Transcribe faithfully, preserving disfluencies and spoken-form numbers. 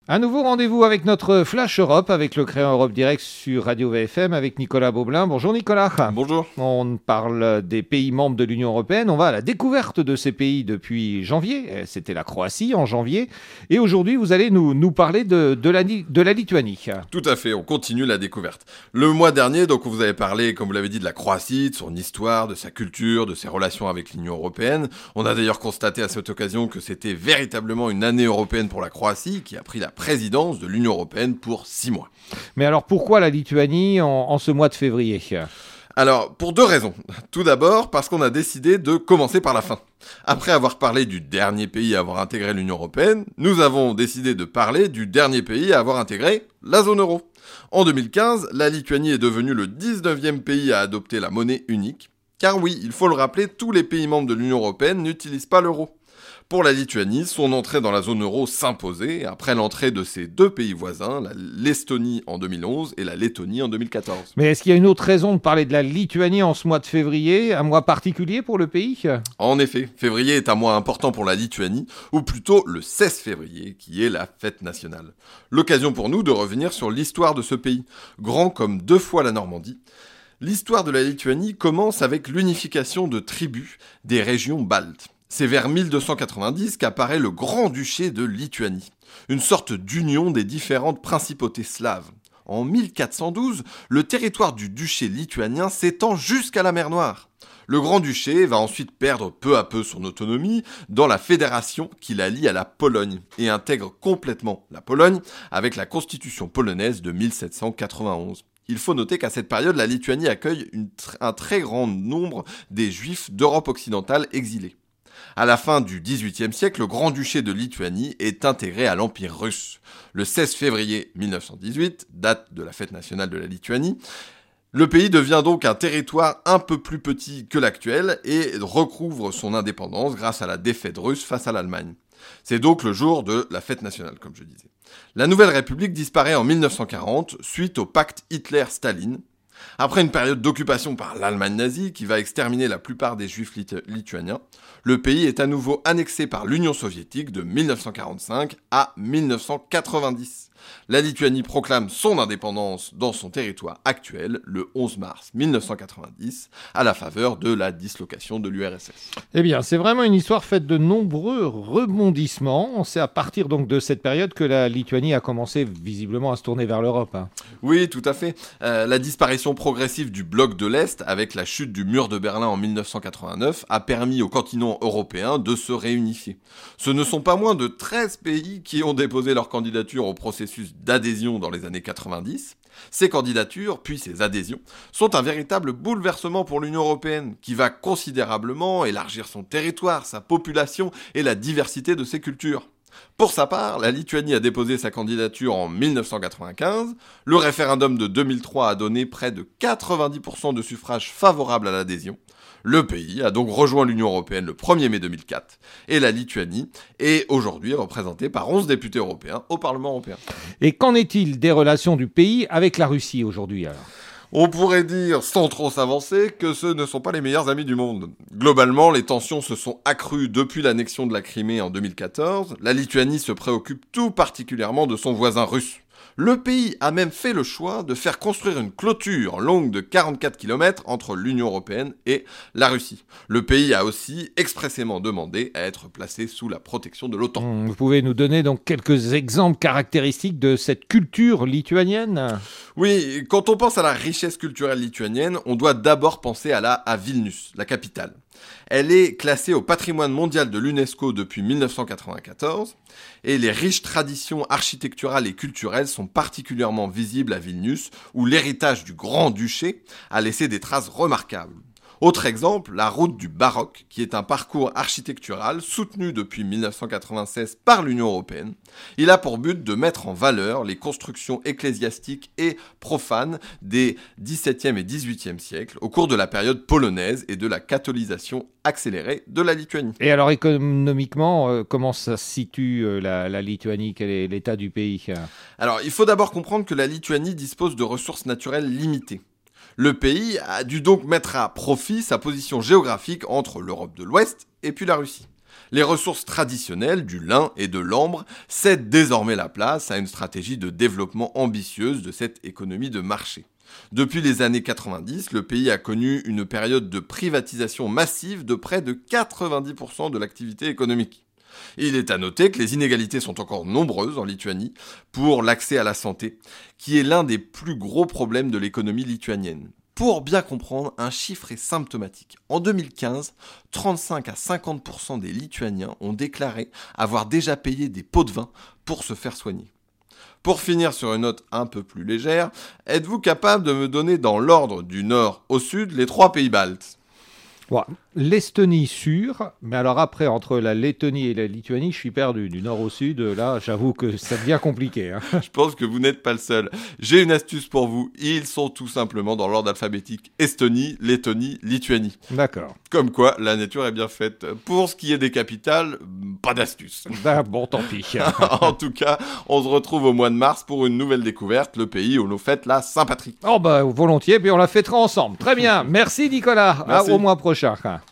Un nouveau rendez-vous avec notre Flash Europe, avec le Créant Europe Direct sur Radio V F M, avec Nicolas Beaublin. Bonjour Nicolas. Bonjour. On parle des pays membres de l'Union européenne. On va à la découverte de ces pays depuis janvier. C'était la Croatie en janvier. Et aujourd'hui, vous allez nous, nous parler de, de, la, de la Lituanie. Tout à fait, on continue la découverte. Le mois dernier, donc, vous avez parlé, comme vous l'avez dit, de la Croatie, de son histoire, de sa culture, de ses relations avec l'Union européenne. On a d'ailleurs constaté à cette occasion que c'était véritablement une année européenne pour la Croatie, qui a pris la présidence de l'Union européenne pour six mois. Mais alors pourquoi la Lituanie en, en ce mois de février ? Alors, pour deux raisons. Tout d'abord, parce qu'on a décidé de commencer par la fin. Après avoir parlé du dernier pays à avoir intégré l'Union européenne, nous avons décidé de parler du dernier pays à avoir intégré la zone euro. En deux mille quinze, la Lituanie est devenue le dix-neuvième pays à adopter la monnaie unique. Car oui, il faut le rappeler, tous les pays membres de l'Union européenne n'utilisent pas l'euro. Pour la Lituanie, son entrée dans la zone euro s'imposait après l'entrée de ses deux pays voisins, la l'Estonie en deux mille onze et la Lettonie en deux mille quatorze. Mais est-ce qu'il y a une autre raison de parler de la Lituanie en ce mois de février, un mois particulier pour le pays ? En effet, février est un mois important pour la Lituanie, ou plutôt le seize février, qui est la fête nationale. L'occasion pour nous de revenir sur l'histoire de ce pays, grand comme deux fois la Normandie. L'histoire de la Lituanie commence avec l'unification de tribus des régions baltes. C'est vers mille deux cent quatre-vingt-dix qu'apparaît le Grand-Duché de Lituanie, une sorte d'union des différentes principautés slaves. En mille quatre cent douze, le territoire du duché lituanien s'étend jusqu'à la mer Noire. Le Grand-Duché va ensuite perdre peu à peu son autonomie dans la fédération qui la lie à la Pologne et intègre complètement la Pologne avec la constitution polonaise de mille sept cent quatre-vingt-onze. Il faut noter qu'à cette période, la Lituanie accueille une tr- un très grand nombre des Juifs d'Europe occidentale exilés. À la fin du dix-huitième siècle, le Grand-Duché de Lituanie est intégré à l'Empire russe. Le seize février mille neuf cent dix-huit, date de la fête nationale de la Lituanie, le pays devient donc un territoire un peu plus petit que l'actuel et recouvre son indépendance grâce à la défaite russe face à l'Allemagne. C'est donc le jour de la fête nationale, comme je disais. La nouvelle République disparaît en mille neuf cent quarante suite au pacte Hitler-Staline. Après une période d'occupation par l'Allemagne nazie qui va exterminer la plupart des juifs lit- lituaniens, le pays est à nouveau annexé par l'Union soviétique de mille neuf cent quarante-cinq à mille neuf cent quatre-vingt-dix. La Lituanie proclame son indépendance dans son territoire actuel le onze mars mille neuf cent quatre-vingt-dix à la faveur de la dislocation de l'U R S S. Eh bien, c'est vraiment une histoire faite de nombreux rebondissements. C'est à partir donc de cette période que la Lituanie a commencé visiblement à se tourner vers l'Europe. Hein. Oui, tout à fait. Euh, la disparition progressive du bloc de l'Est avec la chute du mur de Berlin en mille neuf cent quatre-vingt-neuf a permis au continent européen de se réunifier. Ce ne sont pas moins de treize pays qui ont déposé leur candidature au processus d'adhésion dans les années quatre-vingt-dix. Ces candidatures, puis ces adhésions, sont un véritable bouleversement pour l'Union européenne, qui va considérablement élargir son territoire, sa population et la diversité de ses cultures. Pour sa part, la Lituanie a déposé sa candidature en mille neuf cent quatre-vingt-quinze, le référendum de deux mille trois a donné près de quatre-vingt-dix pour cent de suffrages favorables à l'adhésion. Le pays a donc rejoint l'Union européenne le premier mai deux mille quatre et la Lituanie est aujourd'hui représentée par onze députés européens au Parlement européen. Et qu'en est-il des relations du pays avec la Russie aujourd'hui alors ? On pourrait dire, sans trop s'avancer, que ce ne sont pas les meilleurs amis du monde. Globalement, les tensions se sont accrues depuis l'annexion de la Crimée en deux mille quatorze. La Lituanie se préoccupe tout particulièrement de son voisin russe. Le pays a même fait le choix de faire construire une clôture longue de quarante-quatre kilomètres entre l'Union européenne et la Russie. Le pays a aussi expressément demandé à être placé sous la protection de l'OTAN. Vous pouvez nous donner donc quelques exemples caractéristiques de cette culture lituanienne ? Oui, quand on pense à la richesse culturelle lituanienne, on doit d'abord penser à la à Vilnius, la capitale. Elle est classée au patrimoine mondial de l'UNESCO depuis mille neuf cent quatre-vingt-quatorze et les riches traditions architecturales et culturelles sont particulièrement visibles à Vilnius où l'héritage du Grand-Duché a laissé des traces remarquables. Autre exemple, la route du baroque, qui est un parcours architectural soutenu depuis mille neuf cent quatre-vingt-seize par l'Union européenne. Il a pour but de mettre en valeur les constructions ecclésiastiques et profanes des dix-septième et dix-huitième siècles, au cours de la période polonaise et de la catholisation accélérée de la Lituanie. Et alors économiquement, euh, comment ça se situe euh, la, la Lituanie ? Quel est l'état du pays ? Alors, il faut d'abord comprendre que la Lituanie dispose de ressources naturelles limitées. Le pays a dû donc mettre à profit sa position géographique entre l'Europe de l'Ouest et puis la Russie. Les ressources traditionnelles du lin et de l'ambre cèdent désormais la place à une stratégie de développement ambitieuse de cette économie de marché. Depuis les années quatre-vingt-dix, le pays a connu une période de privatisation massive de près de quatre-vingt-dix pour cent de l'activité économique. Il est à noter que les inégalités sont encore nombreuses en Lituanie pour l'accès à la santé, qui est l'un des plus gros problèmes de l'économie lituanienne. Pour bien comprendre, un chiffre est symptomatique. En deux mille quinze, trente-cinq à cinquante pour cent des Lituaniens ont déclaré avoir déjà payé des pots de vin pour se faire soigner. Pour finir sur une note un peu plus légère, êtes-vous capable de me donner dans l'ordre du nord au sud les trois pays baltes ? Bon, l'Estonie sûre, mais alors après, entre la Lettonie et la Lituanie, je suis perdu. Du nord au sud, là, j'avoue que ça devient compliqué. Hein. Je pense que vous n'êtes pas le seul. J'ai une astuce pour vous. Ils sont tout simplement dans l'ordre alphabétique. Estonie, Lettonie, Lituanie. D'accord. Comme quoi, la nature est bien faite. Pour ce qui est des capitales, pas d'astuce. Ben, bon, tant pis. En tout cas, on se retrouve au mois de mars pour une nouvelle découverte, le pays où l'on fête la Saint-Patrick. Oh, ben, volontiers, puis on la fêtera ensemble. Très bien. Merci, Nicolas. Merci. À, au mois prochain.